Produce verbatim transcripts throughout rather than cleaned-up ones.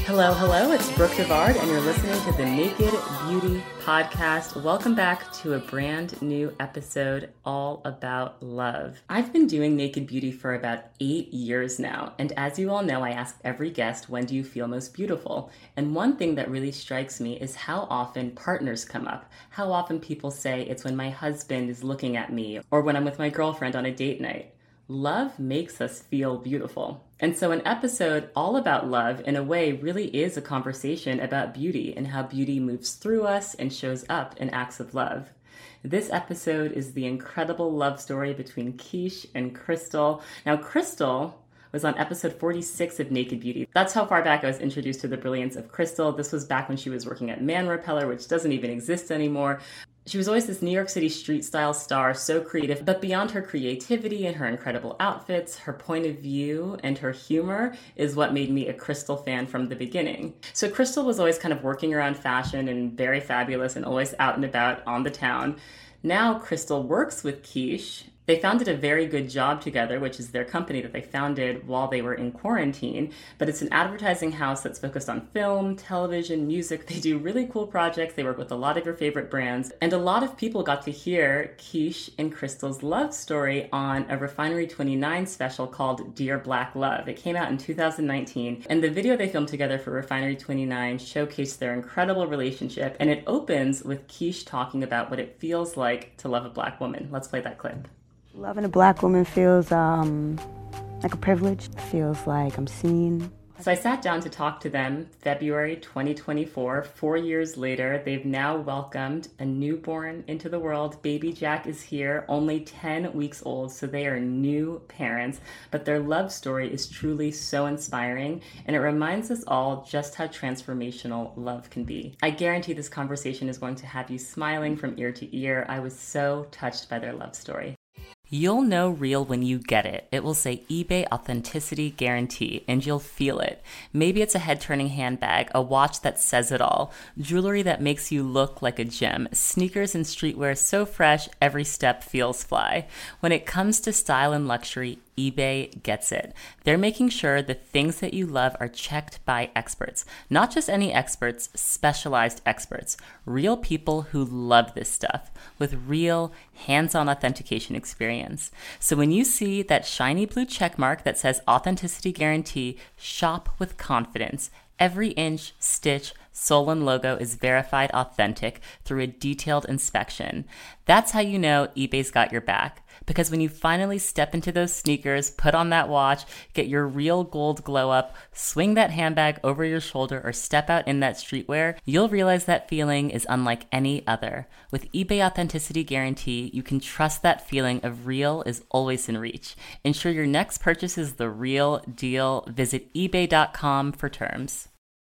Hello, hello, it's Brooke Devard, and you're listening to the Naked Beauty Podcast. Welcome back to a brand new episode all about love. I've been doing Naked Beauty for about eight years now, and as you all know, I ask every guest, when do you feel most beautiful? And one thing that really strikes me is how often partners come up. How often people say it's when my husband is looking at me, or when I'm with my girlfriend on a date night. Love makes us feel beautiful. And so an episode all about love, in a way, really is a conversation about beauty and how beauty moves through us and shows up in acts of love. This episode is the incredible love story between Keish and Crystal. Now, Crystal was on episode forty-six of Naked Beauty. That's how far back I was introduced to the brilliance of Crystal. This was back when she was working at Man Repeller, which doesn't even exist anymore. She was always this New York City street-style star, so creative, but beyond her creativity and her incredible outfits, her point of view and her humor is what made me a Crystal fan from the beginning. So Crystal was always kind of working around fashion and very fabulous and always out and about on the town. Now Crystal works with Keish. They founded a very good job together, which is their company that they founded while they were in quarantine. But it's an advertising house that's focused on film, television, music. They do really cool projects. They work with a lot of your favorite brands. And a lot of people got to hear Keish and Crystal's love story on a Refinery twenty-nine special called Dear Black Love. It came out in two thousand nineteen. And the video they filmed together for Refinery twenty-nine showcased their incredible relationship. And it opens with Keish talking about what it feels like to love a black woman. Let's play that clip. Loving a black woman feels um, like a privilege. It feels like I'm seen. So I sat down to talk to them February twenty twenty-four. Four years later, they've now welcomed a newborn into the world. Baby Jack is here, only ten weeks old, so they are new parents. But their love story is truly so inspiring, and it reminds us all just how transformational love can be. I guarantee this conversation is going to have you smiling from ear to ear. I was so touched by their love story. You'll know real when you get it. It will say eBay Authenticity Guarantee, and you'll feel it. Maybe it's a head-turning handbag, a watch that says it all, jewelry that makes you look like a gem, sneakers and streetwear so fresh, every step feels fly. When it comes to style and luxury, eBay gets it. They're making sure the things that you love are checked by experts. Not just any experts, specialized experts. Real people who love this stuff with real hands-on authentication experience. So when you see that shiny blue check mark that says Authenticity Guarantee, shop with confidence. Every inch, stitch, sole, and logo is verified authentic through a detailed inspection. That's how you know eBay's got your back. Because when you finally step into those sneakers, put on that watch, get your real gold glow up, swing that handbag over your shoulder, or step out in that streetwear, you'll realize that feeling is unlike any other. With eBay Authenticity Guarantee, you can trust that feeling of real is always in reach. Ensure your next purchase is the real deal. Visit ebay dot com for terms.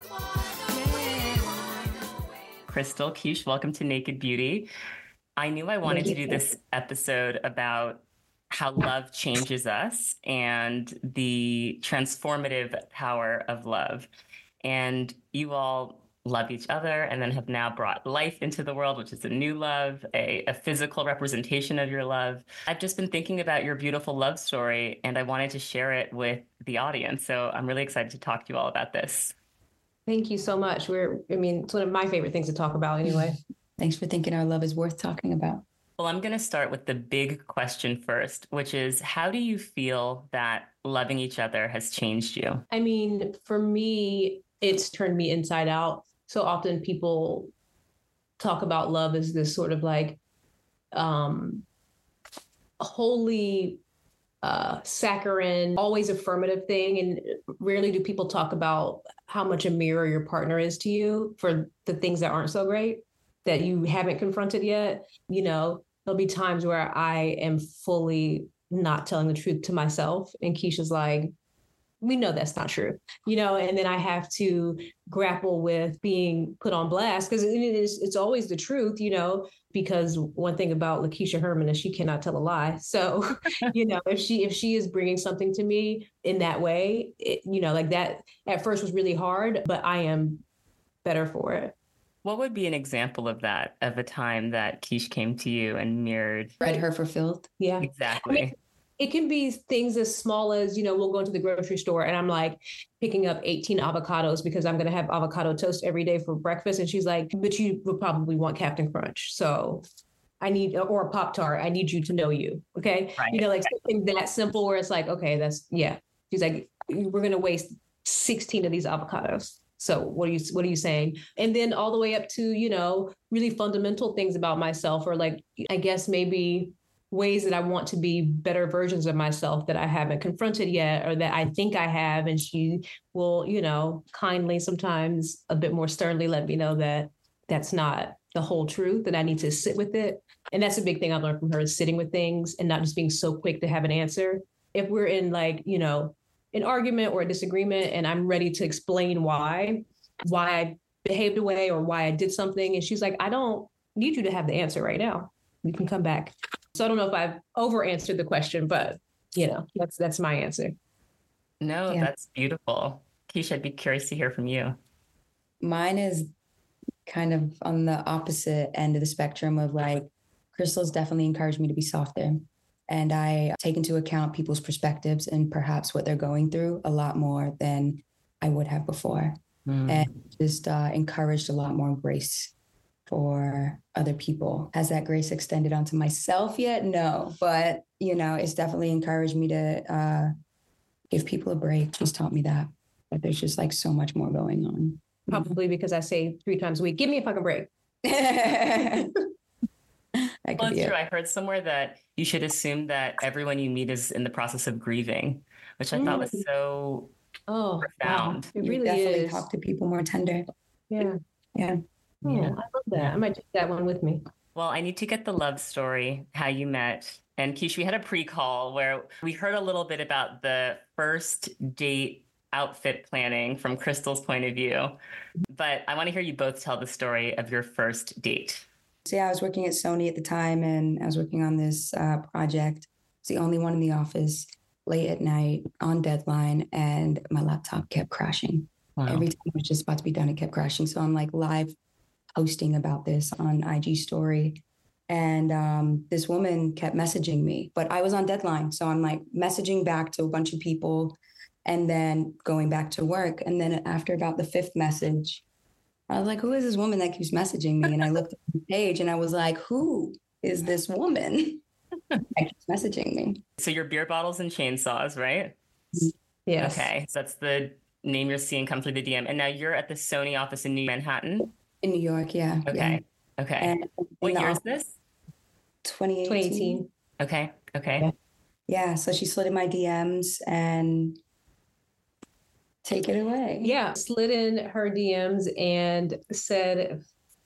Crystal, Keish, welcome to Naked Beauty. I knew I wanted to do this episode about how love changes us and the transformative power of love. And you all love each other and then have now brought life into the world, which is a new love, a, a physical representation of your love. I've just been thinking about your beautiful love story, and I wanted to share it with the audience. So I'm really excited to talk to you all about this. Thank you so much. We're, I mean, it's one of my favorite things to talk about anyway. Thanks for thinking our love is worth talking about. Well, I'm going to start with the big question first, which is, how do you feel that loving each other has changed you? I mean, for me, it's turned me inside out. So often people talk about love as this sort of like um, holy, uh, saccharine, always affirmative thing. And rarely do people talk about how much a mirror your partner is to you for the things that aren't so great, that you haven't confronted yet. You know, there'll be times where I am fully not telling the truth to myself. And Keisha's like, we know that's not true, you know, and then I have to grapple with being put on blast because it is, it's always the truth, you know, because one thing about Lakeisha Herman is she cannot tell a lie. So, you know, if she, if she is bringing something to me in that way, it, you know, like that at first was really hard, but I am better for it. What would be an example of that, of a time that Keish came to you and mirrored? Read her for filth. Yeah. Exactly. I mean, it can be things as small as, you know, we'll go into the grocery store and I'm like picking up eighteen avocados because I'm going to have avocado toast every day for breakfast. And she's like, but you would probably want Captain Crunch. So I need, or a Pop-Tart, I need you to know you. Okay. Right. You know, like something that simple where it's like, okay, that's, yeah. She's like, we're going to waste sixteen of these avocados. So what are you, what are you saying? And then all the way up to, you know, really fundamental things about myself, or like, I guess maybe ways that I want to be better versions of myself that I haven't confronted yet, or that I think I have. And she will, you know, kindly, sometimes a bit more sternly let me know that that's not the whole truth, that I need to sit with it. And that's a big thing I've learned from her, is sitting with things and not just being so quick to have an answer. If we're in like, you know, an argument or a disagreement and I'm ready to explain why, why I behaved away or why I did something. And she's like, I don't need you to have the answer right now. You can come back. So I don't know if I've over answered the question, but you know, that's, that's my answer. No, Yeah. that's beautiful. Keisha, I'd be curious to hear from you. Mine is kind of on the opposite end of the spectrum of like, Crystal's definitely encouraged me to be softer. And I take into account people's perspectives and perhaps what they're going through a lot more than I would have before. Mm. And just uh, encouraged a lot more grace for other people. Has that grace extended onto myself yet? No, but you know, it's definitely encouraged me to uh, give people a break. She's taught me that, that there's just like so much more going on. Probably because I say three times a week, give me a fucking break. Well, it's true. I heard somewhere that you should assume that everyone you meet is in the process of grieving, which I mm. thought was so oh, profound. Wow. It you really definitely is. Talk to people more tender. Yeah. Yeah. Oh, yeah. I love that. I might take that one with me. Well, I need to get the love story, how you met. And Keisha, we had a pre-call where we heard a little bit about the first date outfit planning from Crystal's point of view. But I want to hear you both tell the story of your first date. So yeah, I was working at Sony at the time, and I was working on this uh, project. I was the only one in the office, late at night, on deadline, and my laptop kept crashing. Wow. Every time it was just about to be done, it kept crashing. So I'm like live posting about this on I G story. And um, this woman kept messaging me, but I was on deadline. So I'm like messaging back to a bunch of people and then going back to work. And then after about the fifth message, I was like, who is this woman that keeps messaging me? And I looked at the page and I was like, who is this woman that keeps messaging me? So your beer bottles and chainsaws, right? Yes. Okay. So that's the name you're seeing come through the D M. And now you're at the Sony office in New Manhattan? In New York, yeah. Okay. Yeah. Okay. And what year is this? twenty eighteen. twenty eighteen. Okay. Okay. Yeah. yeah. So she slid in my D Ms and take it away. Yeah. Slid in her D Ms and said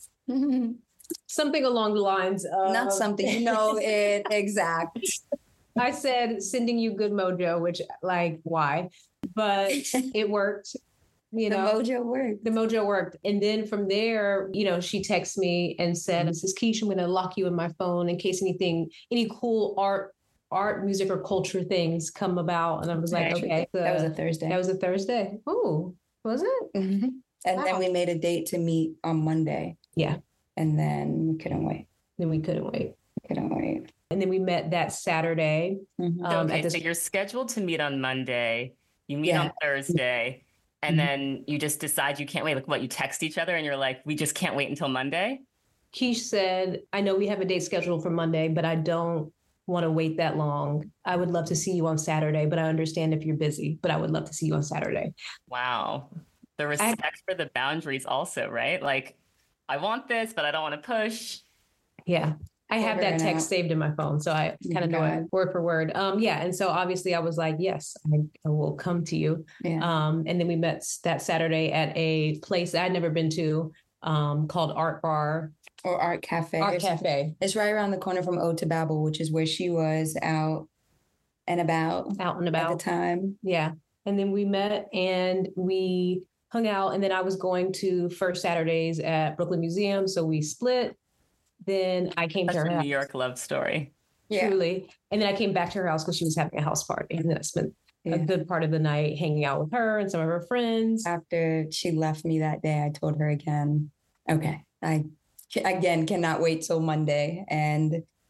something along the lines of... Not something, you know it exact. I said, sending you good mojo, which like, why? But it worked. You know, the mojo worked. The mojo worked. And then from there, you know, she texted me and said, this is Keisha, I'm going to lock you in my phone in case anything, any cool art, art, music or culture things come about. And I was like, okay. okay. That was a Thursday. That was a Thursday. Oh, was it? Mm-hmm. And wow. then we made a date to meet on Monday. Yeah. And then we couldn't wait. Then we couldn't wait. We couldn't wait. And then we met that Saturday. Mm-hmm. Um, okay, this- so you're scheduled to meet on Monday. You meet yeah. on Thursday. And mm-hmm. then you just decide you can't wait. Like what, you text each other and you're like, we just can't wait until Monday? Keish said, I know we have a date scheduled for Monday, but I don't want to wait that long. I would love to see you on Saturday, but I understand if you're busy, but I would love to see you on Saturday. Wow. The respect I, for the boundaries also, right? Like, I want this, but I don't want to push. Yeah. I have that text saved in my phone, so I kind of know it word for word. Um, yeah, and so obviously I was like, yes, I, I will come to you. Yeah. Um, and then we met that Saturday at a place I'd never been to um, called Art Bar. Or Art Cafe. Art it's, Cafe. It's right around the corner from Ode to Babel, which is where she was out and about. Out and about. At the time. Yeah. And then we met and we hung out. And then I was going to First Saturdays at Brooklyn Museum, so we split. Then I came That's to her a house. New York love story. Yeah. Truly. And then I came back to her house because she was having a house party. And then I spent yeah. a good part of the night hanging out with her and some of her friends. After she left me that day, I told her again, okay, I again cannot wait till Monday. And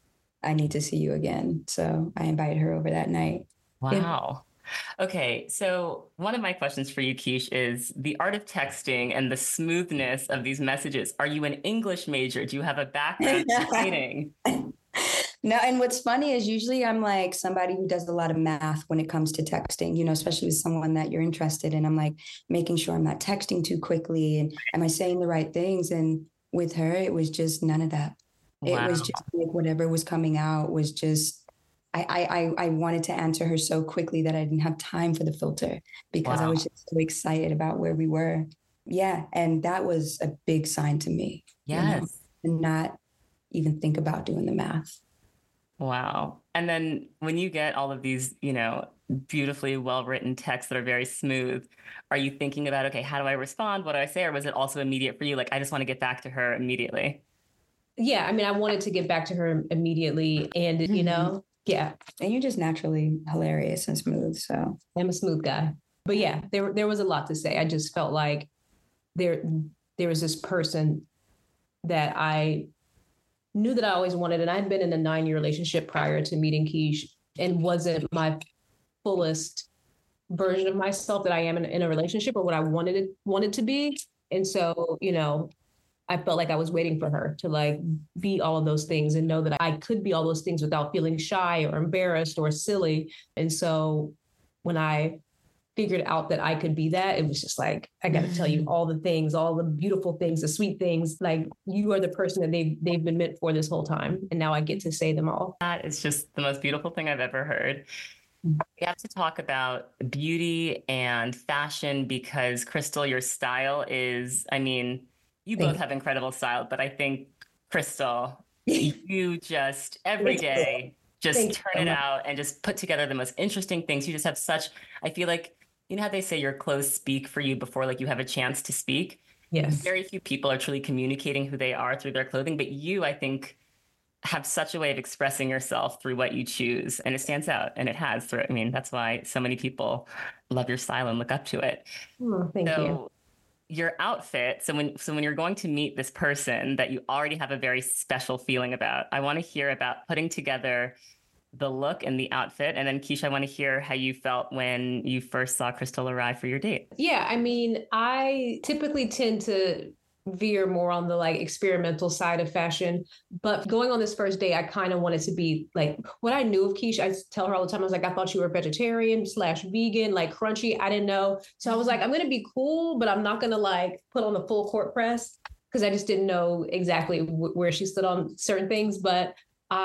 I need to see you again. So I invited her over that night. Wow. Okay, so one of my questions for you, Keish, is the art of texting and the smoothness of these messages. Are you an English major? Do you have a background in writing? No, and what's funny is usually I'm like somebody who does a lot of math when it comes to texting, you know, especially with someone that you're interested in. I'm like making sure I'm not texting too quickly and am I saying the right things? And with her, it was just none of that. Wow. It was just like whatever was coming out was just, I, I, I wanted to answer her so quickly that I didn't have time for the filter because wow. I was just so excited about where we were. Yeah. And that was a big sign to me. Yes. You know, and not even think about doing the math. Wow. And then when you get all of these, you know, beautifully well-written texts that are very smooth, are you thinking about, okay, how do I respond? What do I say? Or was it also immediate for you? Like, I just want to get back to her immediately. Yeah. I mean, I wanted to get back to her immediately and, you know, yeah. And you're just naturally hilarious and smooth. So I'm a smooth guy. But yeah, there there was a lot to say. I just felt like there there was this person that I knew that I always wanted. And I'd been in a nine-year relationship prior to meeting Keish and wasn't my fullest version of myself that I am in, in a relationship or what I wanted it wanted to be. And so, you know, I felt like I was waiting for her to like be all of those things and know that I could be all those things without feeling shy or embarrassed or silly. And so when I figured out that I could be that, it was just like, I got to tell you all the things, all the beautiful things, the sweet things, like you are the person that they've, they've been meant for this whole time. And now I get to say them all. That is just the most beautiful thing I've ever heard. We have to talk about beauty and fashion because Crystal, your style is, I mean, you both have incredible style, but I think, Crystal, you just every day just Thank turn it out and just put together the most interesting things. You just have such, I feel like, you know how they say your clothes speak for you before like you have a chance to speak? Yes. Very few people are truly communicating who they are through their clothing, but you, I think, have such a way of expressing yourself through what you choose, and it stands out, and it has. Through, I mean, that's why so many people love your style and look up to it. Oh, thank so, you. Your outfit. So when so when you're going to meet this person that you already have a very special feeling about, I want to hear about putting together the look and the outfit. And then Keish, I want to hear how you felt when you first saw Crystal arrive for your date. Yeah, I mean, I typically tend to veer more on the like experimental side of fashion. But going on this first date, I kind of wanted to be like what I knew of Keish. I tell her all the time, I was like, I thought you were vegetarian slash vegan, like crunchy. I didn't know. So I was like, I'm going to be cool, but I'm not going to like put on the full court press because I just didn't know exactly w- where she stood on certain things. But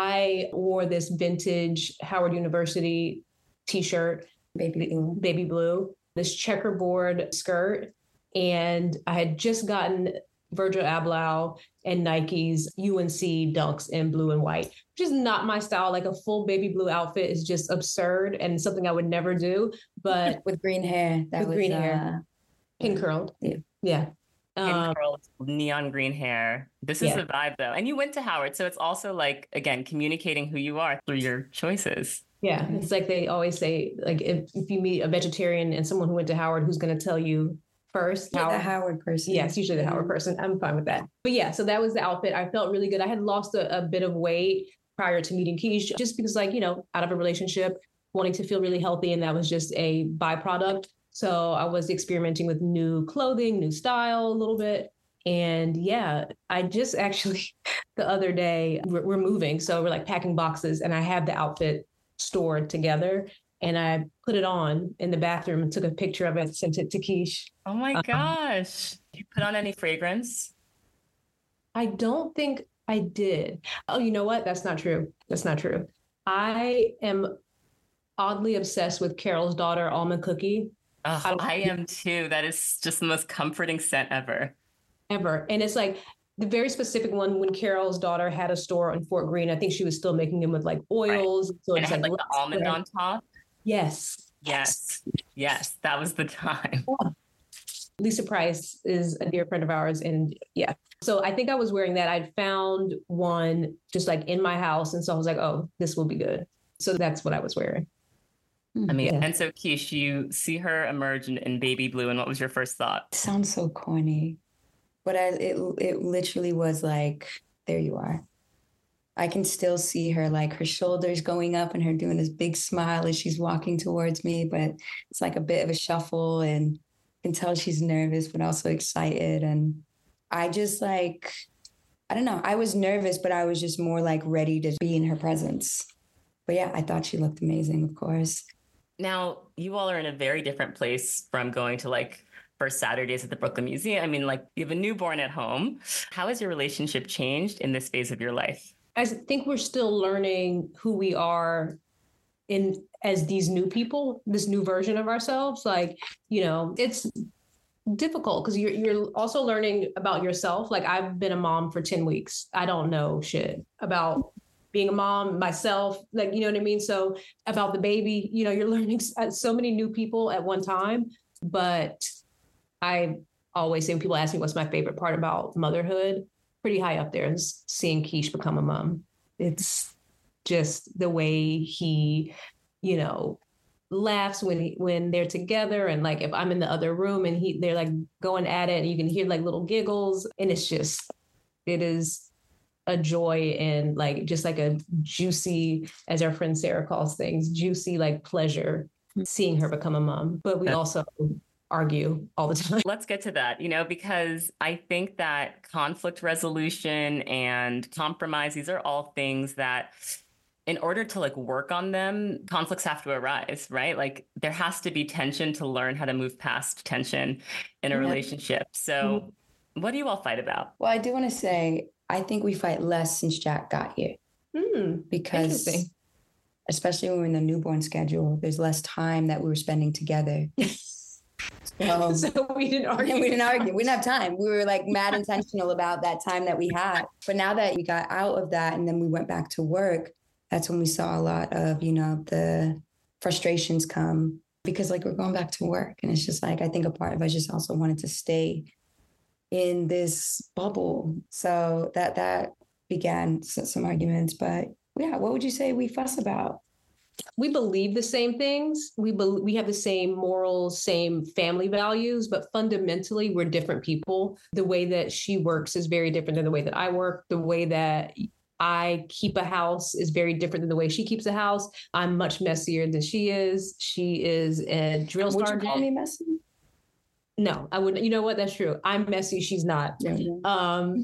I wore this vintage Howard University t-shirt, baby blue, baby blue, this checkerboard skirt. And I had just gotten Virgil Abloh and Nike's U N C Dunks in blue and white, which is not my style. Like a full baby blue outfit is just absurd and something I would never do. But with green hair, that with was, green uh, hair, pin curled. Yeah. Yeah. Pin Um, curled, neon green hair. This is yeah. the vibe though. And you went to Howard. So it's also like, again, communicating who you are through your choices. Yeah. It's like they always say, like if, if you meet a vegetarian and someone who went to Howard, who's going to tell you first? Yeah, the Howard person. Yeah, it's usually the Howard person. I'm fine with that. But yeah, so that was the outfit. I felt really good. I had lost a, a bit of weight prior to meeting Keish, just because like, you know, out of a relationship, wanting to feel really healthy. And that was just a byproduct. So I was experimenting with new clothing, new style a little bit. And yeah, I just actually the other day, we're, we're moving. So we're like packing boxes and I have the outfit stored together. And I put it on in the bathroom and took a picture of it, sent it to Keish. Oh my um, gosh. Did you put on any fragrance? I don't think I did. Oh, you know what? That's not true. That's not true. I am oddly obsessed with Carol's Daughter Almond Cookie. Oh, I, I am too. That is just the most comforting scent ever. Ever. And it's like the very specific one when Carol's Daughter had a store on Fort Greene. I think she was still making them with like oils. Right. So and it's it had like, like the almond on top. Yes. Yes. Yes. That was the time. Yeah. Lisa Price is a dear friend of ours. And yeah. So I think I was wearing that. I'd found one just like in my house. And so I was like, oh, this will be good. So that's what I was wearing. I mean, yeah. And so Keish, you see her emerge in, in baby blue. And what was your first thought? Sounds so corny, but I, it, it literally was like, there you are. I can still see her, like her shoulders going up and her doing this big smile as she's walking towards me, but it's like a bit of a shuffle and I can tell she's nervous, but also excited. And I just like, I don't know, I was nervous, but I was just more like ready to be in her presence. But yeah, I thought she looked amazing, of course. Now, you all are in a very different place from going to like first Saturdays at the Brooklyn Museum. I mean, like you have a newborn at home. How has your relationship changed in this phase of your life? I think we're still learning who we are in as these new people, this new version of ourselves. Like, you know, it's difficult because you're you're also learning about yourself. Like I've been a mom for ten weeks. I don't know shit about being a mom myself, like, you know what I mean? So about the baby, you know, you're learning so many new people at one time. But I always say when people ask me what's my favorite part about motherhood, pretty high up there is seeing Keish become a mom. It's just the way he, you know, laughs when he, when they're together. And like, if I'm in the other room and he, they're like going at it and you can hear like little giggles, and it's just, it is a joy and like, just like a juicy, as our friend Sarah calls things, juicy, like pleasure seeing her become a mom. But we also argue all the time. Let's get to that, you know, because I think that conflict resolution and compromise, these are all things that in order to like work on them, conflicts have to arise, right? Like there has to be tension to learn how to move past tension in a yeah. relationship. So mm-hmm. what do you all fight about? Well, I do want to say, I think we fight less since Jack got here. Mm, because especially when we're in the newborn schedule, there's less time that we were spending together. So, so we didn't argue. We didn't argue. We didn't have time. We were like mad intentional about that time that we had. But now that we got out of that and then we went back to work, that's when we saw a lot of, you know, the frustrations come because like we're going back to work. And it's just like, I think a part of us just also wanted to stay in this bubble. So that that began some arguments. But yeah, what would you say we fuss about? We believe the same things. We be- we have the same morals, same family values, but fundamentally we're different people. The way that she works is very different than the way that I work. The way that I keep a house is very different than the way she keeps a house. I'm much messier than she is. She is a drill would sergeant. Would you call me messy? No, I wouldn't. You know what? That's true. I'm messy. She's not. Yeah. Um,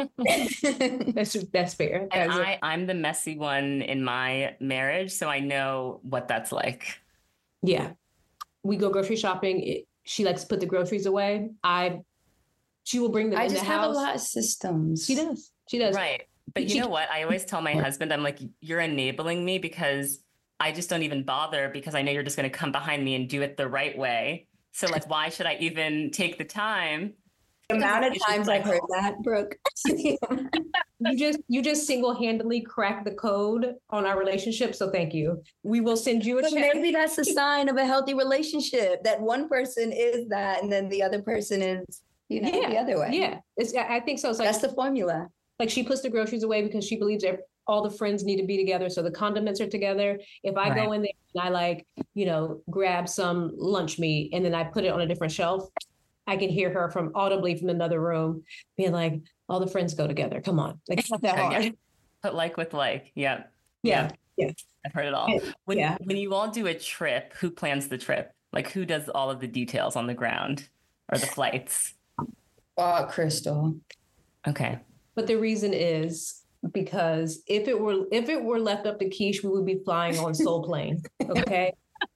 that's that's fair. And I, I'm the messy one in my marriage, so I know what that's like. Yeah, we go grocery shopping. It, she likes to put the groceries away. I, she will bring them I in the house. I house. just have a lot of systems. She does. She does. Right. But you she, know what? I always tell my husband, I'm like, you're enabling me because I just don't even bother because I know you're just going to come behind me and do it the right way. So like, why should I even take the time? The amount of times I've heard that, Brooke. you just you just single-handedly cracked the code on our relationship. So thank you. We will send you a but check. Maybe that's a sign of a healthy relationship, that one person is that and then the other person is, you know, yeah. the other way. Yeah, it's, I think so. It's like, that's the formula. Like she puts the groceries away because she believes all the friends need to be together. So the condiments are together. If I right. go in there and I like, you know, grab some lunch meat and then I put it on a different shelf, I can hear her from audibly from another room being like, all the friends go together. Come on. Like it's not that hard. Put like with like. Yeah. Yeah. Yeah. I've heard it all. When, yeah. when you all do a trip, who plans the trip? Like who does all of the details on the ground or the flights? Uh, Crystal. Okay. But the reason is because if it were if it were left up to Keish, we would be flying on Soul Plane. Okay.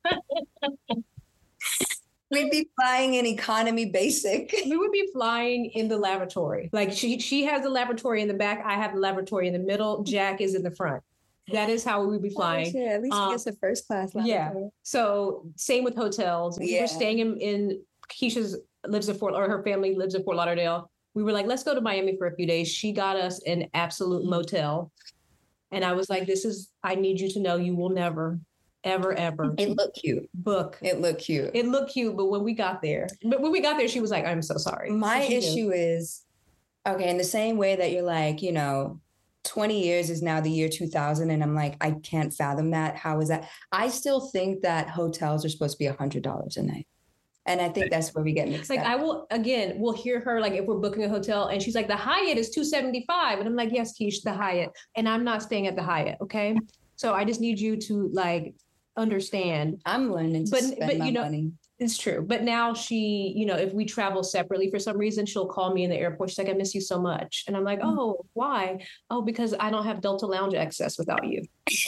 We'd be flying in economy basic. We would be flying in the lavatory. Like she she has the lavatory in the back. I have the lavatory in the middle. Jack is in the front. That is how we would be flying. Oh, yeah, at least um, she gets a first class lavatory. Yeah. So same with hotels. We yeah. were staying in, in Keisha's lives in Fort or her family lives in Fort Lauderdale. We were like, let's go to Miami for a few days. She got us an absolute motel. And I was like, this is, I need you to know you will never, ever, ever. It looked cute. Book. It looked cute. It looked cute. But when we got there, but when we got there, she was like, I'm so sorry. My so issue knew. is, okay, in the same way that you're like, you know, twenty years is now the year two thousand. And I'm like, I can't fathom that. How is that? I still think that hotels are supposed to be one hundred dollars a night. And I think that's where we get mixed like up. I will, again, we'll hear her, like if we're booking a hotel and she's like, the Hyatt is two seventy-five. And I'm like, yes, Keish, the Hyatt. And I'm not staying at the Hyatt. Okay. So I just need you to like understand. I'm learning to but, spend but, my you know, money. It's true. But now she, you know, if we travel separately for some reason, she'll call me in the airport. She's like, I miss you so much. And I'm like, oh, why? Oh, because I don't have Delta Lounge access without you.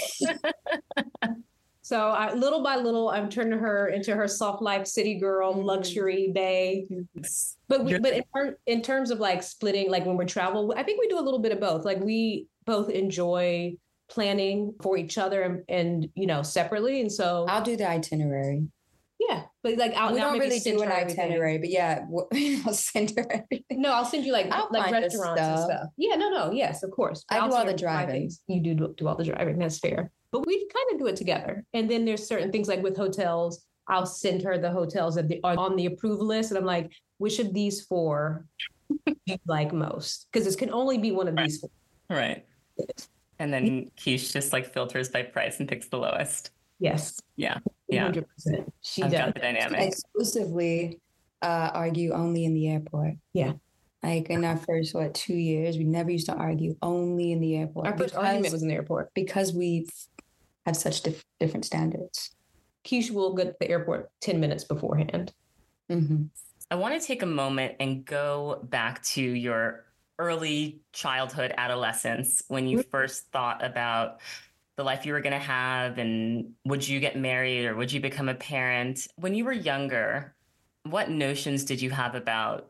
So I, little by little, I'm turning her into her soft life city girl, mm-hmm. luxury bae. But we, but in, ter- in terms of like splitting, like when we travel, I think we do a little bit of both. Like we both enjoy planning for each other and, and you know, separately. And so I'll do the itinerary. Yeah, but like I'll, we don't really do an itinerary, everything. but yeah, I'll send her everything. No, I'll send you like I'll like restaurants stuff. and stuff. Yeah, no, no, yes, of course. But I I'll do all the driving. You do do all the driving. That's fair. But we kind of do it together. And then there's certain things like with hotels. I'll send her the hotels that are on the approved list, and I'm like, which of these four do you like most? Because it can only be one of these four. Right. And then Keish just like filters by price and picks the lowest. Yes. Yeah. Yeah. one hundred percent. She I've does. got the dynamic. Exclusively uh, argue only in the airport. Yeah. Like in our first, what, two years, we never used to argue only in the airport. Our first argument was in the airport. Because we have such dif- different standards. Keish will go to the airport ten minutes beforehand. Mm-hmm. I want to take a moment and go back to your early childhood, adolescence, when you first thought about the life you were going to have, and would you get married or would you become a parent? When you were younger, what notions did you have about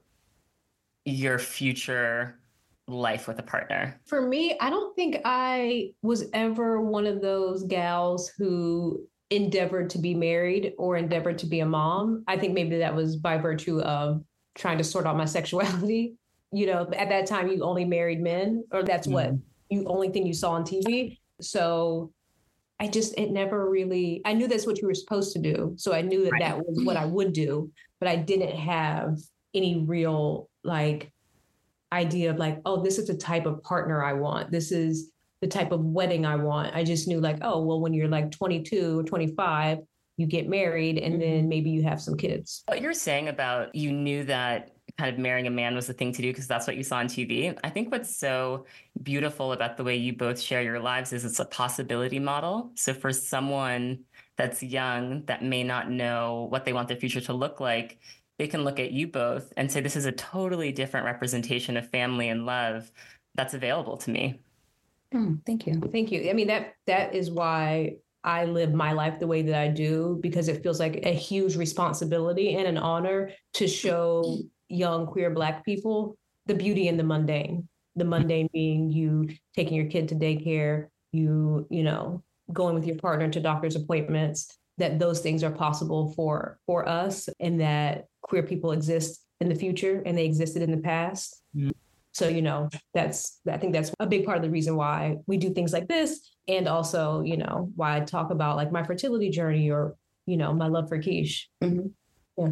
your future life with a partner? For me, I don't think I was ever one of those gals who endeavored to be married or endeavored to be a mom. I think maybe that was by virtue of trying to sort out my sexuality. You know, at that time, you only married men, or that's mm-hmm. what you only thing you saw on T V. So I just, it never really, I knew that's what you were supposed to do. So I knew that right. that was what I would do, but I didn't have any real like idea of like, oh, this is the type of partner I want. This is the type of wedding I want. I just knew like, oh, well, when you're like twenty-two or twenty-five, you get married and mm-hmm. then maybe you have some kids. What you're saying about you knew that kind of marrying a man was the thing to do because that's what you saw on T V. I think what's so beautiful about the way you both share your lives is it's a possibility model. So for someone that's young that may not know what they want their future to look like, they can look at you both and say, this is a totally different representation of family and love that's available to me. Mm, thank you. Thank you. I mean, that that is why I live my life the way that I do, because it feels like a huge responsibility and an honor to show young queer Black people the beauty in the mundane. The mundane being you taking your kid to daycare, you, you know, going with your partner to doctor's appointments, that those things are possible for for us, and that queer people exist in the future and they existed in the past. Mm-hmm. So, you know, that's, I think that's a big part of the reason why we do things like this. And also, you know, why I talk about like my fertility journey or, you know, my love for Keish. Mm-hmm. Yeah.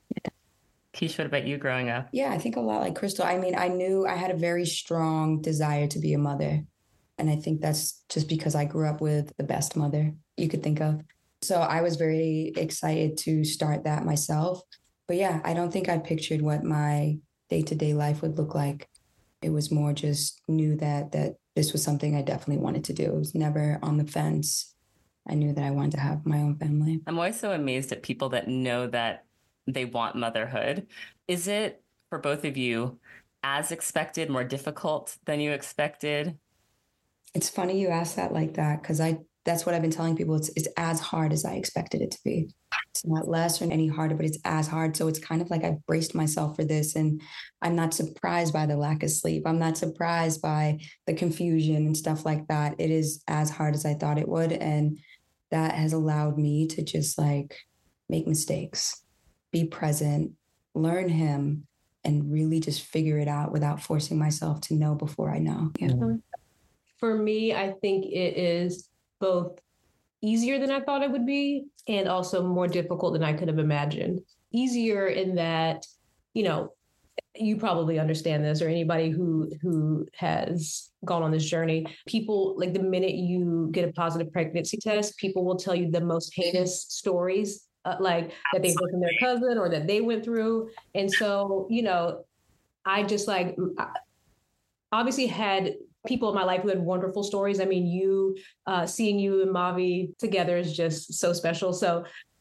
Keish, what about you growing up? Yeah, I think a lot like Crystal. I mean, I knew I had a very strong desire to be a mother. And I think that's just because I grew up with the best mother you could think of. So I was very excited to start that myself. But yeah, I don't think I pictured what my day-to-day life would look like. It was more just knew that that this was something I definitely wanted to do. It was never on the fence. I knew that I wanted to have my own family. I'm always so amazed at people that know that they want motherhood. Is it, for both of you, as expected, more difficult than you expected? It's funny you ask that like that, because I that's what I've been telling people. It's, it's as hard as I expected it to be. It's not less or any harder, but it's as hard. So it's kind of like I've braced myself for this, and I'm not surprised by the lack of sleep. I'm not surprised by the confusion and stuff like that. It is as hard as I thought it would. And that has allowed me to just like make mistakes, be present, learn him, and really just figure it out without forcing myself to know before I know. Yeah. For me, I think it is both easier than I thought it would be, and also more difficult than I could have imagined. Easier in that, you know, you probably understand this, or anybody who who has gone on this journey. People, like the minute you get a positive pregnancy test, people will tell you the most heinous stories uh, like that they heard from their cousin or that they went through. And so, you know, I just like obviously had people in my life who had wonderful stories. I mean, you uh, seeing you and Mavi together is just so special. So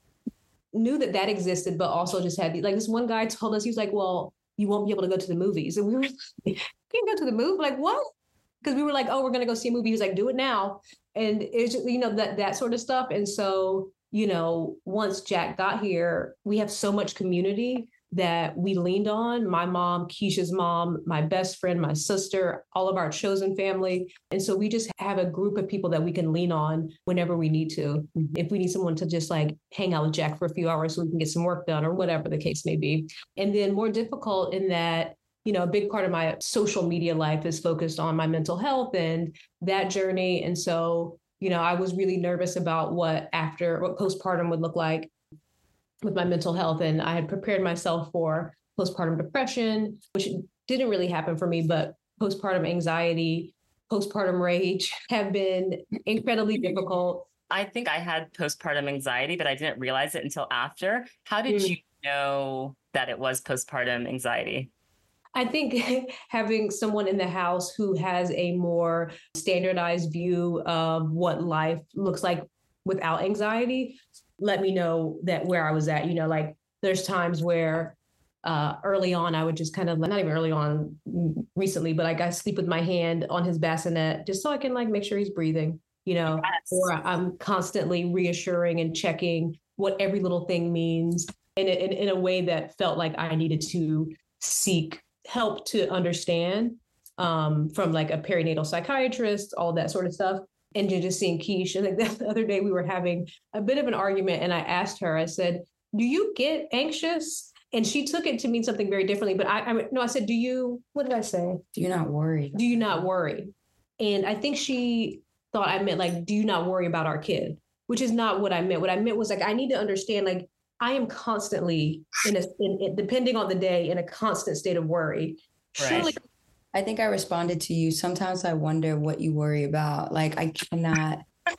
knew that that existed, but also just had like this one guy told us, he was like, well, you won't be able to go to the movies. And we were like, can't go to the movie. Like, what? Because we were like, oh, we're going to go see a movie. He was like, do it now. And it's just, you know, that, that sort of stuff. And so, you know, once Jack got here, we have so much community that we leaned on. My mom, Keisha's mom, my best friend, my sister, all of our chosen family. And so we just have a group of people that we can lean on whenever we need to. Mm-hmm. If we need someone to just like hang out with Jack for a few hours so we can get some work done or whatever the case may be. And then more difficult in that, you know, a big part of my social media life is focused on my mental health and that journey. And so, you know, I was really nervous about what after, what postpartum would look like with my mental health. And I had prepared myself for postpartum depression, which didn't really happen for me, but postpartum anxiety, postpartum rage have been incredibly difficult. I think I had postpartum anxiety, but I didn't realize it until after. How did mm. you know that it was postpartum anxiety? I think having someone in the house who has a more standardized view of what life looks like without anxiety let me know that where I was at. You know, like there's times where uh, early on, I would just kind of, not even early on recently, but like I sleep with my hand on his bassinet just so I can like make sure he's breathing, you know, yes. Or I'm constantly reassuring and checking what every little thing means in a, in, in a way that felt like I needed to seek help to understand um, from like a perinatal psychiatrist, all that sort of stuff. And just seeing Keisha, like the other day we were having a bit of an argument and I asked her, I said, do you get anxious? And she took it to mean something very differently. But I, I no, I said, do you, what did I say? Do you not worry? Do you not worry? And I think she thought I meant like, do you not worry about our kid? Which is not what I meant. What I meant was like, I need to understand, like, I am constantly in a, in, in, depending on the day, in a constant state of worry. Right. Surely, I think I responded to you. Sometimes I wonder what you worry about. Like, I cannot.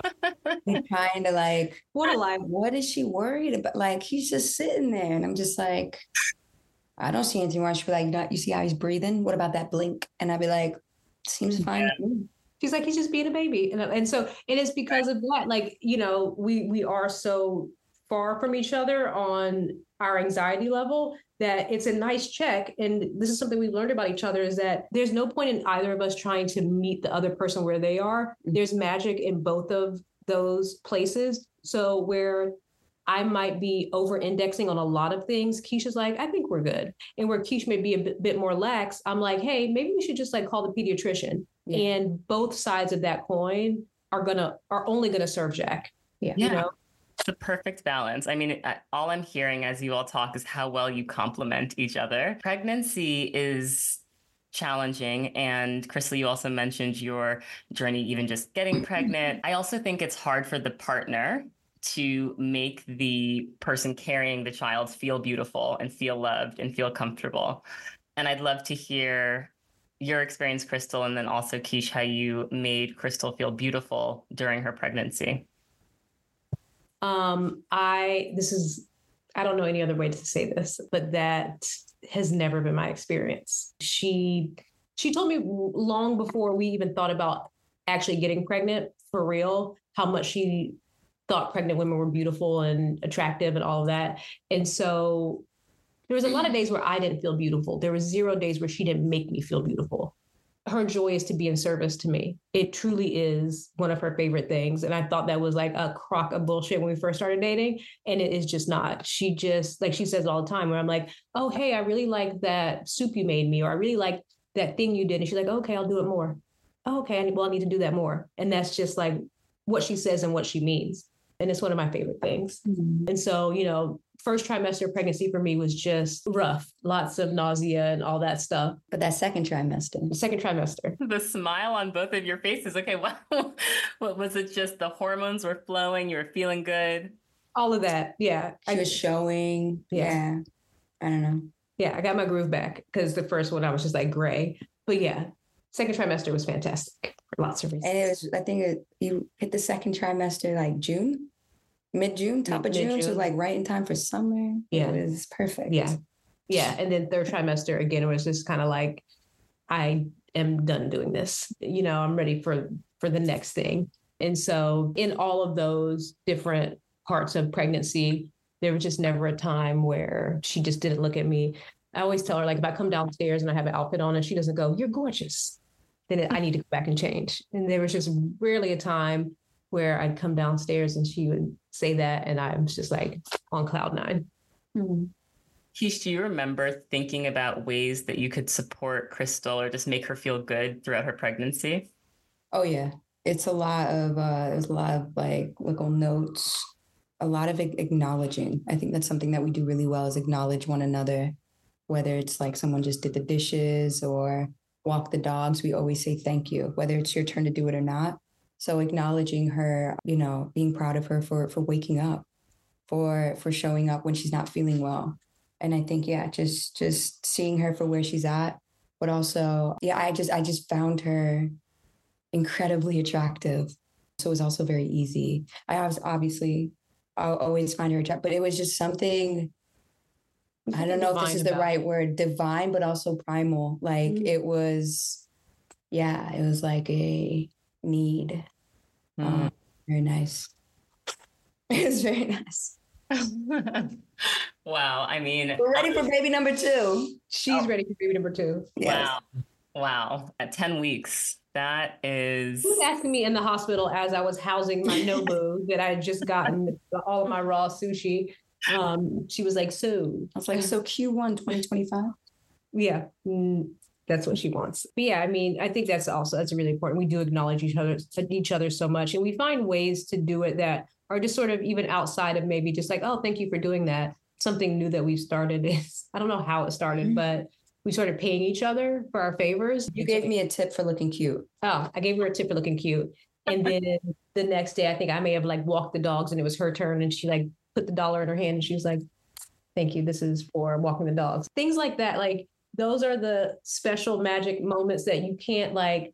I'm trying to like, what a life. What is she worried about? Like, he's just sitting there, and I'm just like, I don't see anything wrong. She'd be like, no, you see how he's breathing? What about that blink? And I'd be like, seems fine. Yeah. She's like, he's just being a baby, and and so it is because of that. Like, you know, we we are so far from each other on our anxiety level that it's a nice check. And this is something we've learned about each other, is that there's no point in either of us trying to meet the other person where they are. There's magic in both of those places. So where I might be over indexing on a lot of things, Keisha's like, I think we're good. And where Keisha may be a bit, bit more lax, I'm like, hey, maybe we should just like call the pediatrician. Yeah. And both sides of that coin are gonna, are only gonna serve Jack. Yeah. You know? It's the perfect balance. I mean, all I'm hearing as you all talk is how well you complement each other. Pregnancy is challenging. And Crystal, you also mentioned your journey, even just getting pregnant. I also think it's hard for the partner to make the person carrying the child feel beautiful and feel loved and feel comfortable. And I'd love to hear your experience, Crystal, and then also Keish, how you made Crystal feel beautiful during her pregnancy. Um, I, this is, I don't know any other way to say this, but that has never been my experience. She, she told me long before we even thought about actually getting pregnant for real, how much she thought pregnant women were beautiful and attractive and all of that. And so there was a lot of days where I didn't feel beautiful. There were zero days where she didn't make me feel beautiful. Her joy is to be in service to me. It truly is one of her favorite things. And I thought that was like a crock of bullshit when we first started dating. And it is just not. She just, like she says it all the time, where I'm like, oh, hey, I really like that soup you made me, or I really like that thing you did. And she's like, okay, I'll do it more. Oh, okay, well, I need to do that more. And that's just like what she says and what she means. And it's one of my favorite things. Mm-hmm. And so, you know, first trimester pregnancy for me was just rough, lots of nausea and all that stuff. But that second trimester, the second trimester, the smile on both of your faces. Okay, wow. What was it? Just the hormones were flowing. You were feeling good. All of that. Yeah. She I, was showing. Yeah. yeah. I don't know. Yeah. I got my groove back because the first one I was just like gray, but yeah, second trimester was fantastic for lots of reasons. And it was, I think it, you hit the second trimester like June, Mid-June, top Mid- of June, so mid-June. like right in time for summer. Yeah. It was perfect. Yeah. Yeah. And then third trimester, again, it was just kind of like, I am done doing this. You know, I'm ready for, for the next thing. And so in all of those different parts of pregnancy, there was just never a time where she just didn't look at me. I always tell her, like, if I come downstairs and I have an outfit on and she doesn't go, "You're gorgeous," then I need to go back and change. And there was just rarely a time where I'd come downstairs and she would say that, and I was just like on cloud nine. Mm-hmm. Keish, do you remember thinking about ways that you could support Crystal or just make her feel good throughout her pregnancy? Oh yeah, it's a lot of uh, there's a lot of like little notes, a lot of acknowledging. I think that's something that we do really well is acknowledge one another. Whether it's like someone just did the dishes or walk the dogs, we always say thank you, whether it's your turn to do it or not. So acknowledging her, you know, being proud of her for for waking up, for for showing up when she's not feeling well. And I think, yeah, just just seeing her for where she's at, but also, yeah, I just I just found her incredibly attractive. So it was also very easy. I was obviously I'll always find her attractive, but it was just something. I don't know if this is the right word, divine, but also primal. Like mm-hmm. It was, yeah, it was like a need. Mm. Um, very nice. It was very nice. Wow. I mean, we're ready for baby number two. She's oh. ready for baby number two. Yes. Wow. Wow. At ten weeks. That is. She was asking me in the hospital as I was housing my Nobu that I had just gotten all of my raw sushi. Um, she was like, so I was like, so Q one twenty twenty-five. Yeah, mm, that's what she wants. But yeah, I mean, I think that's also, that's really important. We do acknowledge each other, each other so much, and we find ways to do it that are just sort of even outside of maybe just like, oh, thank you for doing that. Something new that we've started is, I don't know how it started, mm-hmm. but we started paying each other for our favors. You gave me a tip for looking cute. Oh, I gave her a tip for looking cute. And then the next day, I think I may have like walked the dogs and it was her turn, and she like put the dollar in her hand and she was like, thank you, this is for walking the dogs. Things like that. Like those are the special magic moments that you can't like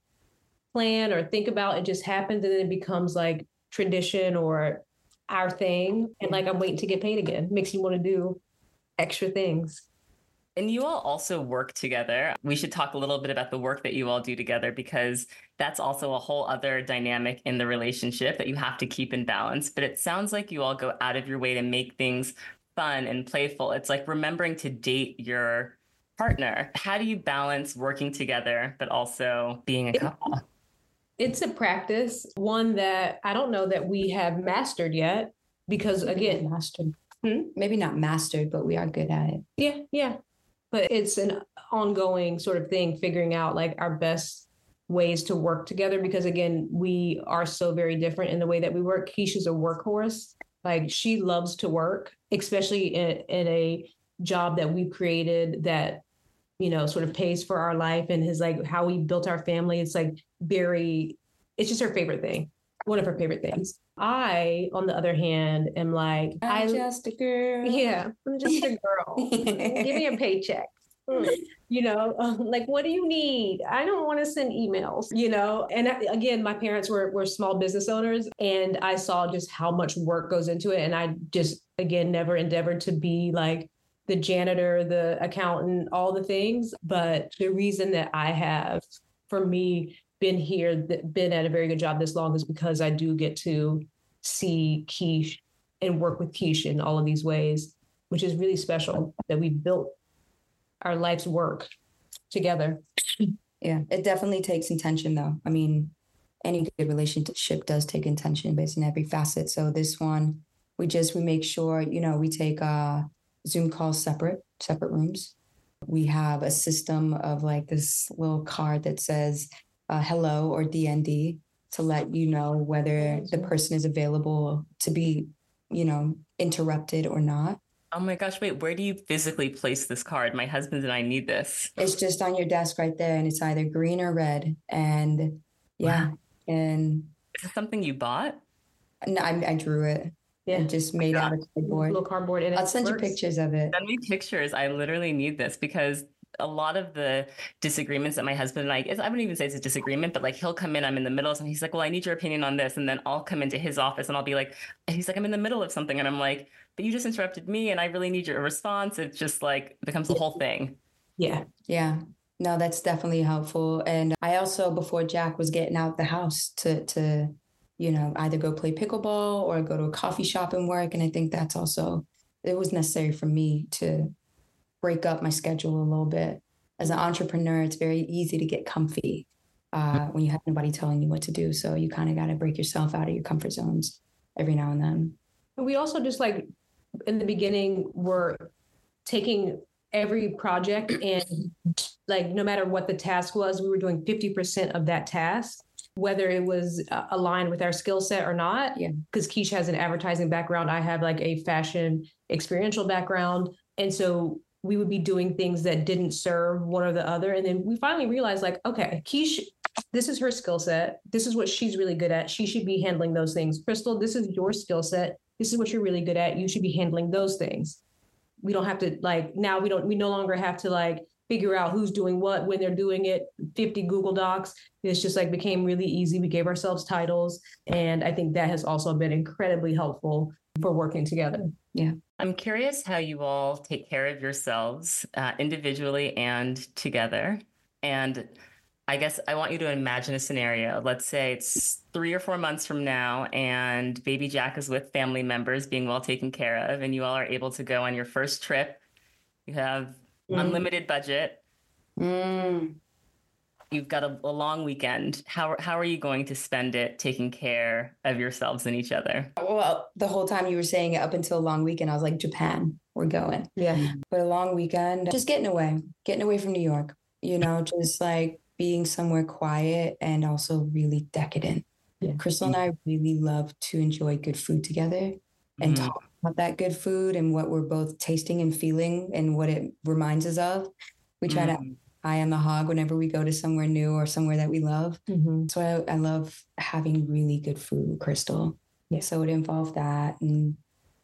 plan or think about. It just happens and then it becomes like tradition or our thing. And like, I'm waiting to get paid again. Makes you want to do extra things. And you all also work together. We should talk a little bit about the work that you all do together, because that's also a whole other dynamic in the relationship that you have to keep in balance. But it sounds like you all go out of your way to make things fun and playful. It's like remembering to date your partner. How do you balance working together, but also being a couple? It's a practice, one that I don't know that we have mastered yet, because again, mastered. Hmm? Maybe not mastered, but we are good at it. Yeah, yeah. But it's an ongoing sort of thing, figuring out like our best ways to work together, because again, we are so very different in the way that we work. Keisha's a workhorse. Like she loves to work, especially in, in a job that we've created that, you know, sort of pays for our life and is like how we built our family. It's like very, it's just her favorite thing. One of her favorite things. I, on the other hand, am like, I'm I, just a girl. Yeah, I'm just a girl. Give me a paycheck. You know, um, like, what do you need? I don't want to send emails, you know? And again, my parents were, were small business owners, and I saw just how much work goes into it. And I just, again, never endeavored to be like the janitor, the accountant, all the things. But the reason that I have, for me, been here, been at a very good job this long is because I do get to see Keish and work with Keish in all of these ways, which is really special that we built our life's work together. Yeah, it definitely takes intention though. I mean, any good relationship does take intention based on every facet. So this one, we just, we make sure, you know, we take uh, Zoom calls separate, separate rooms. We have a system of like this little card that says, Uh, hello or D N D to let you know whether the person is available to be, you know, interrupted or not. Oh my gosh, wait, where do you physically place this card? My husband and I need this. It's just on your desk right there, and it's either green or red. And yeah, wow. And is this something you bought? No, I, I drew it. Yeah, and just made out of cardboard. Little cardboard. I'll send you pictures of it. Send me pictures. I literally need this because a lot of the disagreements that my husband and I, I wouldn't even say it's a disagreement, but like he'll come in, I'm in the middle, and he's like, well, I need your opinion on this. And then I'll come into his office and I'll be like, and he's like, I'm in the middle of something. And I'm like, but you just interrupted me and I really need your response. It just like becomes the whole thing. Yeah. Yeah. No, that's definitely helpful. And I also, before Jack was getting out the house to, to, you know, either go play pickleball or go to a coffee shop and work. And I think that's also, it was necessary for me to break up my schedule a little bit. As an entrepreneur, it's very easy to get comfy uh, when you have nobody telling you what to do. So you kind of got to break yourself out of your comfort zones every now and then. And we also just like in the beginning were taking every project and like no matter what the task was, we were doing fifty percent of that task, whether it was uh, aligned with our skill set or not. Yeah. Because Keish has an advertising background. I have like a fashion experiential background. And so we would be doing things that didn't serve one or the other. And then we finally realized like, okay, Keish, this is her skill set. This is what she's really good at. She should be handling those things. Crystal, this is your skill set. This is what you're really good at. You should be handling those things. We don't have to like, now we don't, we no longer have to like figure out who's doing what, when they're doing it, fifty Google Docs. It's just like became really easy. We gave ourselves titles. And I think that has also been incredibly helpful for working together. Yeah. I'm curious how you all take care of yourselves uh, individually and together. And I guess I want you to imagine a scenario. Let's say it's three or four months from now and baby Jack is with family members being well taken care of, and you all are able to go on your first trip. You have mm. unlimited budget. Mm. You've got a, a long weekend. How, how are you going to spend it taking care of yourselves and each other? Well, the whole time you were saying it up until a long weekend, I was like, Japan, we're going. Yeah. But a long weekend, just getting away, getting away from New York, you know, just like being somewhere quiet and also really decadent. Yeah. Crystal and I really love to enjoy good food together and mm. talk about that good food and what we're both tasting and feeling and what it reminds us of. We try mm. to eye on the hog whenever we go to somewhere new or somewhere that we love. Mm-hmm. So I, I love having really good food with Crystal. Yeah. So it involved that and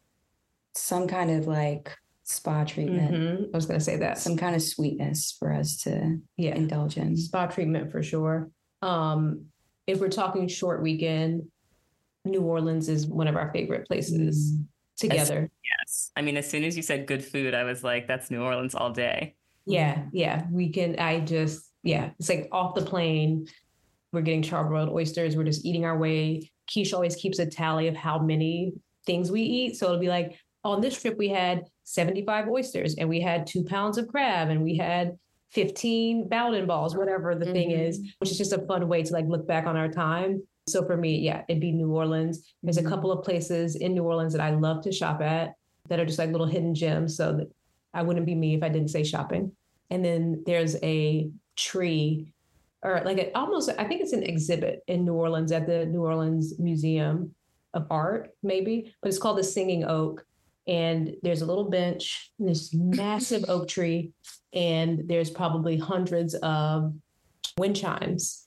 some kind of like spa treatment. Mm-hmm. I was going to say that. Some kind of sweetness for us to yeah. indulge in. Spa treatment for sure. Um, if we're talking short weekend, New Orleans is one of our favorite places mm. together. As, yes. I mean, as soon as you said good food, I was like, that's New Orleans all day. Yeah. Yeah. We can, I just, yeah, it's like off the plane. We're getting charbroiled oysters. We're just eating our way. Keish always keeps a tally of how many things we eat. So it'll be like, on this trip, we had seventy-five oysters and we had two pounds of crab and we had fifteen Bowden balls, whatever the mm-hmm. thing is, which is just a fun way to like look back on our time. So for me, yeah, it'd be New Orleans. There's a couple of places in New Orleans that I love to shop at that are just like little hidden gems. So that I wouldn't be me if I didn't say shopping. And then there's a tree or like a, almost, I think it's an exhibit in New Orleans at the New Orleans Museum of Art, maybe, but it's called the Singing Oak. And there's a little bench, this massive oak tree, and there's probably hundreds of wind chimes.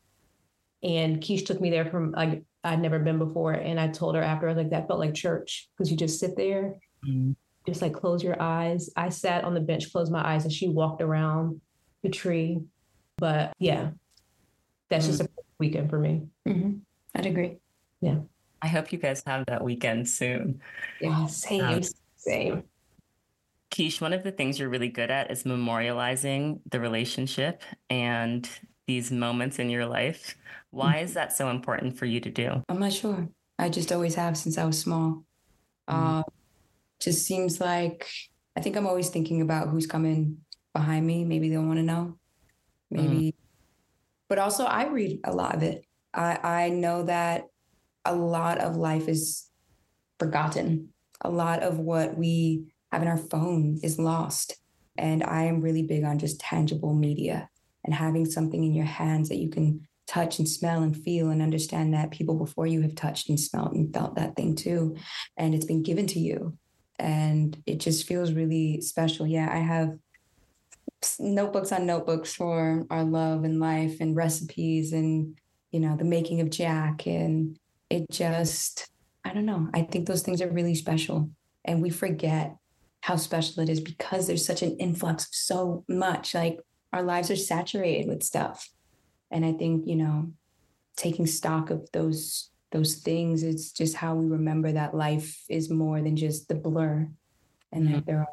And Keish took me there from, like, I'd never been before. And I told her after, I was like, that felt like church because you just sit there, mm-hmm. just like close your eyes. I sat on the bench, closed my eyes, and she walked around the tree. But yeah, that's mm-hmm. just a weekend for me. Mm-hmm. I'd agree. Yeah. I hope you guys have that weekend soon. Yeah, same. Um, Same. Keish, one of the things you're really good at is memorializing the relationship and these moments in your life. Why is that so important for you to do? I'm not sure. I just always have since I was small. Mm-hmm. Uh, just seems like, I think I'm always thinking about who's coming behind me. Maybe they'll want to know. Maybe. Mm-hmm. But also I read a lot of it. I, I know that a lot of life is forgotten. A lot of what we have in our phone is lost. And I am really big on just tangible media and having something in your hands that you can touch and smell and feel and understand that people before you have touched and smelled and felt that thing too. And it's been given to you. And it just feels really special. Yeah, I have notebooks on notebooks for our love and life and recipes and, you know, the making of Jack. And it just... I don't know. I think those things are really special. And we forget how special it is because there's such an influx of so much. Like our lives are saturated with stuff. And I think, you know, taking stock of those those things, it's just how we remember that life is more than just the blur, and mm-hmm. that there are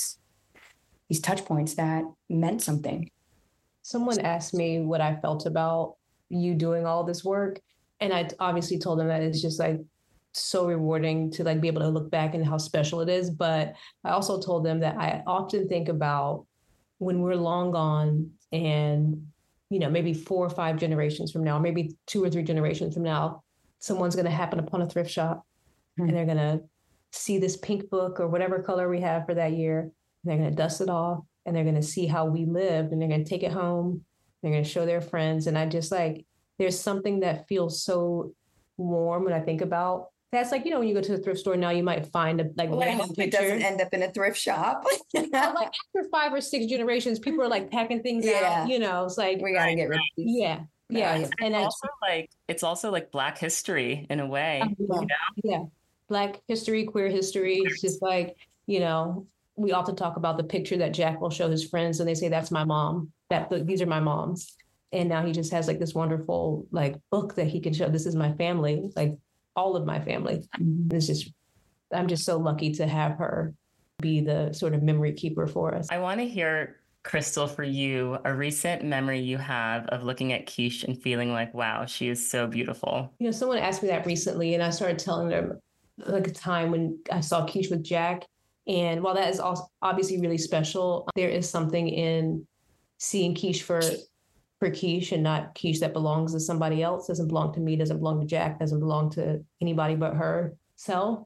these touch points that meant something. Someone asked me what I felt about you doing all this work. And I obviously told them that it's just like so rewarding to like be able to look back and how special it is. But I also told them that I often think about when we're long gone and, you know, maybe four or five generations from now, maybe two or three generations from now, someone's going to happen upon a thrift shop mm-hmm. and they're going to see this pink book or whatever color we have for that year. And they're going to dust it off and they're going to see how we lived and they're going to take it home. They're going to show their friends. And I just like, there's something that feels so warm when I think about that's like, you know, when you go to the thrift store now, you might find a like well, I hope it doesn't end up in a thrift shop. Like after five or six generations, people are like packing things yeah. out, you know, it's like we gotta get rid of these. Yeah. Yeah. It's and also I, like it's also like Black history in a way. Yeah. You know? Yeah. Black history, queer history. It's just like, you know, we often talk about the picture that Jack will show his friends and they say, that's my mom. That these are my moms. And now he just has like this wonderful like book that he can show. This is my family, like all of my family. Mm-hmm. It's just, I'm just so lucky to have her be the sort of memory keeper for us. I want to hear, Crystal, for you, a recent memory you have of looking at Keish and feeling like, wow, she is so beautiful. You know, someone asked me that recently and I started telling them like a time when I saw Keish with Jack. And while that is also obviously really special, there is something in seeing Keish for for Keish and not Keish that belongs to somebody else, doesn't belong to me, doesn't belong to Jack, doesn't belong to anybody but herself.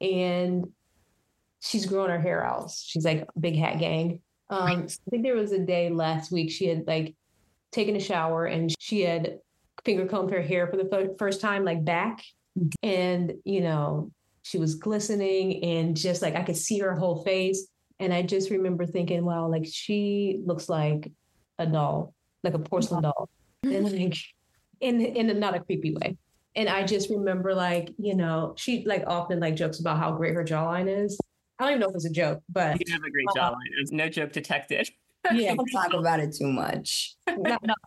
And she's growing her hair out. She's like big hat gang. Um, I think there was a day last week she had like taken a shower and she had finger combed her hair for the f- first time, like back. And, you know, she was glistening and just like I could see her whole face. And I just remember thinking, wow, like she looks like a doll. Like a porcelain doll, and like in in a, not a creepy way. And I just remember like, you know, she like often like jokes about how great her jawline is. I don't even know if it's a joke, but you have a great uh, jawline. There's no joke detected. Yeah, don't talk about it too much. not, not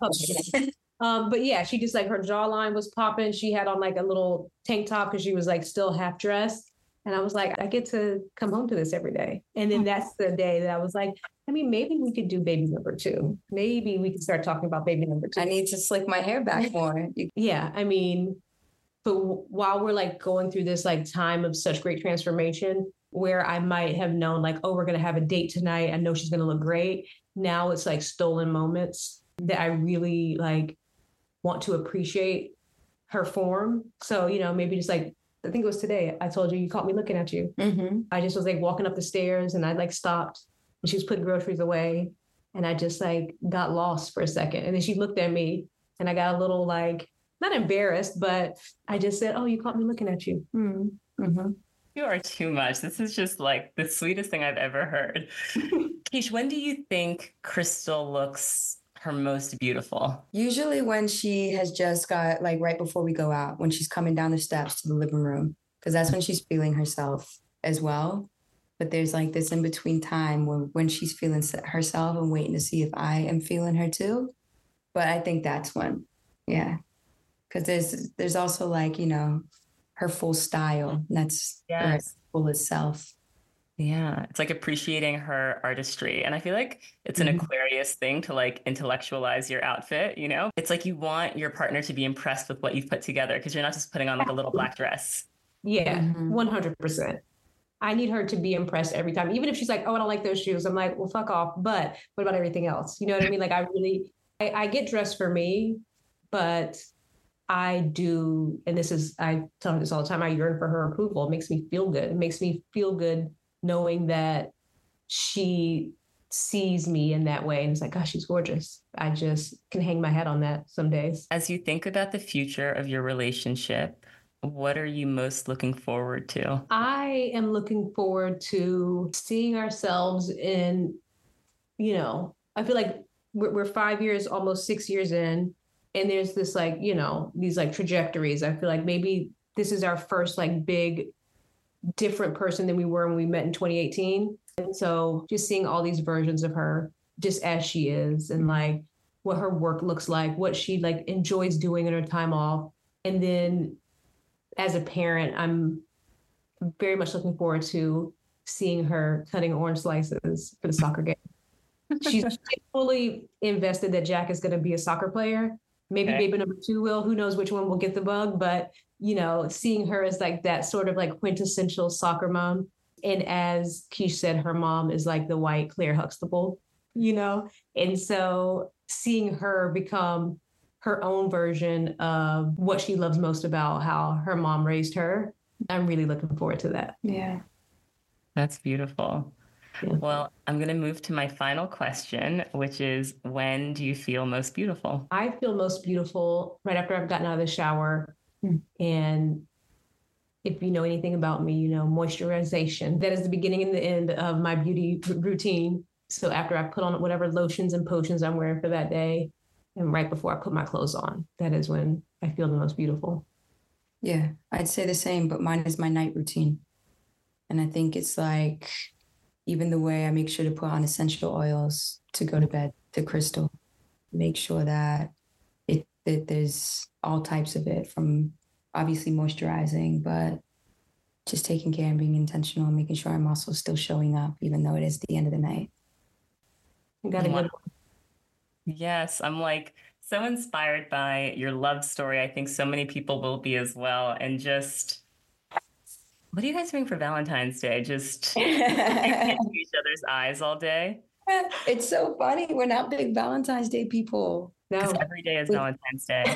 um, but yeah, she just like her jawline was popping. She had on like a little tank top because she was like still half dressed. And I was like, I get to come home to this every day. And then that's the day that I was like, I mean, maybe we could do baby number two. Maybe we could start talking about baby number two. I need to slick my hair back more. Yeah, I mean, but while we're like going through this like time of such great transformation, where I might have known like, oh, we're going to have a date tonight. I know she's going to look great. Now it's like stolen moments that I really like want to appreciate her form. So, you know, maybe just like, I think it was today. I told you, you caught me looking at you. Mm-hmm. I just was like walking up the stairs and I like stopped and she was putting groceries away. And I just like got lost for a second. And then she looked at me and I got a little like, not embarrassed, but I just said, oh, you caught me looking at you. Mm-hmm. You are too much. This is just like the sweetest thing I've ever heard. Keish, when do you think Crystal looks her most beautiful? Usually when she has just got like right before we go out, when she's coming down the steps to the living room, because that's when she's feeling herself as well. But there's like this in between time when, when she's feeling herself and waiting to see if I am feeling her too. But I think that's when, yeah. Because there's there's also like, you know, her full style. That's yes. her fullest self. Yeah, it's like appreciating her artistry. And I feel like it's an mm-hmm. Aquarius thing to like intellectualize your outfit, you know? It's like you want your partner to be impressed with what you've put together because you're not just putting on like a little black dress. Yeah, mm-hmm. one hundred percent. I need her to be impressed every time. Even if she's like, oh, I don't like those shoes. I'm like, well, fuck off. But what about everything else? You know what I mean? Like I really, I, I get dressed for me, but I do, and this is, I tell her this all the time, I yearn for her approval. It makes me feel good. It makes me feel good knowing that she sees me in that way. And it's like, gosh, she's gorgeous. I just can hang my head on that some days. As you think about the future of your relationship, what are you most looking forward to? I am looking forward to seeing ourselves in, you know, I feel like we're, we're five years, almost six years in, and there's this like, you know, these like trajectories. I feel like maybe this is our first like big different person than we were when we met in twenty eighteen. And so just seeing all these versions of her just as she is, and like what her work looks like, what she like enjoys doing in her time off. And then as a parent, I'm very much looking forward to seeing her cutting orange slices for the soccer game. She's fully invested that Jack is going to be a soccer player. Maybe Okay. baby number two will, who knows which one will get the bug, but you know, seeing her as like that sort of like quintessential soccer mom. And as Keish said, her mom is like the white Claire Huxtable, you know? And so seeing her become her own version of what she loves most about how her mom raised her, I'm really looking forward to that. Yeah. That's beautiful. Yeah. Well, I'm going to move to my final question, which is, when do you feel most beautiful? I feel most beautiful right after I've gotten out of the shower. Mm. And if you know anything about me, you know, moisturization. That is the beginning and the end of my beauty r- routine. So after I put on whatever lotions and potions I'm wearing for that day, and right before I put my clothes on, that is when I feel the most beautiful. Yeah, I'd say the same, but mine is my night routine. And I think it's like even the way I make sure to put on essential oils to go to bed, to Crystal, make sure that it that there's all types of it, from obviously moisturizing, but just taking care and being intentional and making sure I'm also still showing up, even though it is the end of the night. You got a Wow. good Yes, I'm like so inspired by your love story. I think so many people will be as well. And just, what are you guys doing for Valentine's Day? Just looking into each other's eyes all day? It's so funny. We're not big Valentine's Day people. Because No. every day is We- Valentine's Day.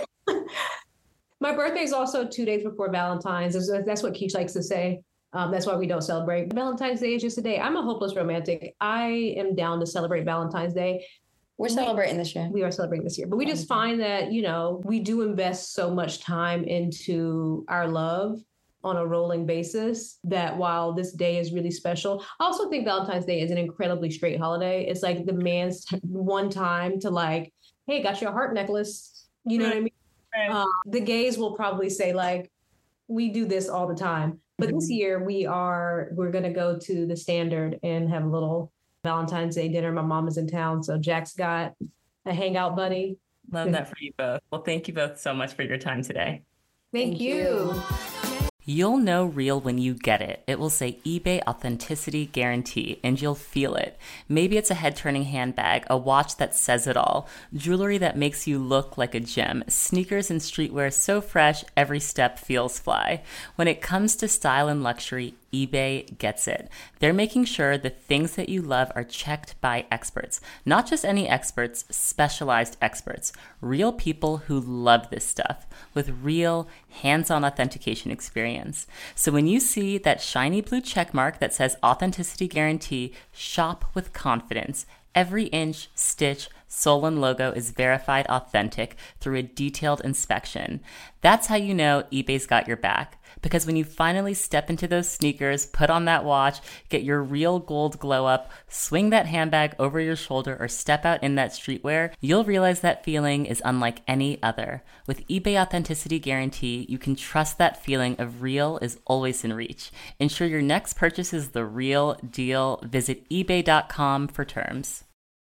My birthday is also two days before Valentine's. That's- That's what Keish likes to say. Um, that's why we don't celebrate. Valentine's Day is just a day. I'm a hopeless romantic. I am down to celebrate Valentine's Day. We're celebrating this year. We are celebrating this year, but we just find that, you know, we do invest so much time into our love on a rolling basis that while this day is really special, I also think Valentine's Day is an incredibly straight holiday. It's like the man's t- one time to like, hey, got you a heart necklace. You know what I mean? Right. Um, the gays will probably say like, we do this all the time. But this Mhm. year we are, we're going to go to the Standard and have a little Valentine's Day dinner. My mom is in town, so Jack's got a hangout buddy. Love that for you both. Well, thank you both so much for your time today. Thank, Thank you. you. You'll know real when you get it. It will say eBay Authenticity Guarantee, and you'll feel it. Maybe it's a head-turning handbag, a watch that says it all, jewelry that makes you look like a gem, sneakers and streetwear so fresh, every step feels fly. When it comes to style and luxury, eBay gets it. They're making sure the things that you love are checked by experts. Not just any experts, specialized experts. Real people who love this stuff with real hands-on authentication experience. So when you see that shiny blue check mark that says Authenticity Guarantee, shop with confidence. Every inch, stitch, sole, and logo is verified authentic through a detailed inspection. That's how you know eBay's got your back. Because when you finally step into those sneakers, put on that watch, get your real gold glow up, swing that handbag over your shoulder, or step out in that streetwear, you'll realize that feeling is unlike any other. With eBay Authenticity Guarantee, you can trust that feeling of real is always in reach. Ensure your next purchase is the real deal. Visit ebay dot com for terms.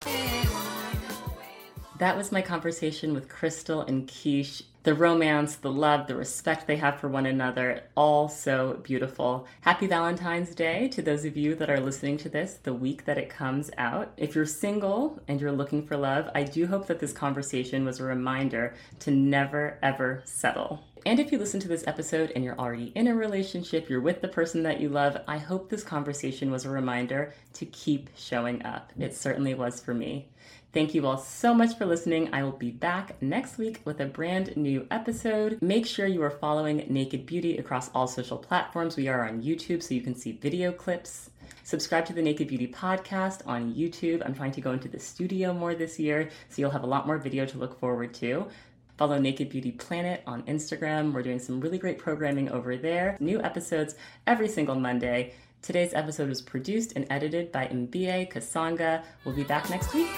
That was my conversation with Crystal and Keish. The romance, the love, the respect they have for one another, all so beautiful. Happy Valentine's Day to those of you that are listening to this the week that it comes out. If you're single and you're looking for love, I do hope that this conversation was a reminder to never, ever settle. And if you listen to this episode and you're already in a relationship, you're with the person that you love, I hope this conversation was a reminder to keep showing up. It certainly was for me. Thank you all so much for listening. I will be back next week with a brand new episode. Make sure you are following Naked Beauty across all social platforms. We are on YouTube, so you can see video clips. Subscribe to the Naked Beauty podcast on YouTube. I'm trying to go into the studio more this year, so you'll have a lot more video to look forward to. Follow Naked Beauty Planet on Instagram. We're doing some really great programming over there. New episodes every single Monday. Today's episode was produced and edited by M B A Kasanga. We'll be back next week.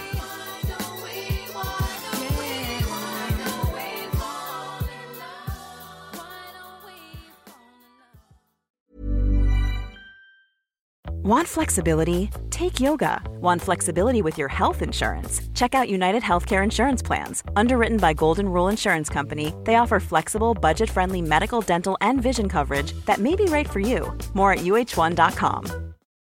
Want flexibility? Take yoga. Want flexibility with your health insurance? Check out United Healthcare Insurance Plans. Underwritten by Golden Rule Insurance Company, they offer flexible, budget-friendly medical, dental, and vision coverage that may be right for you. More at U H one dot com.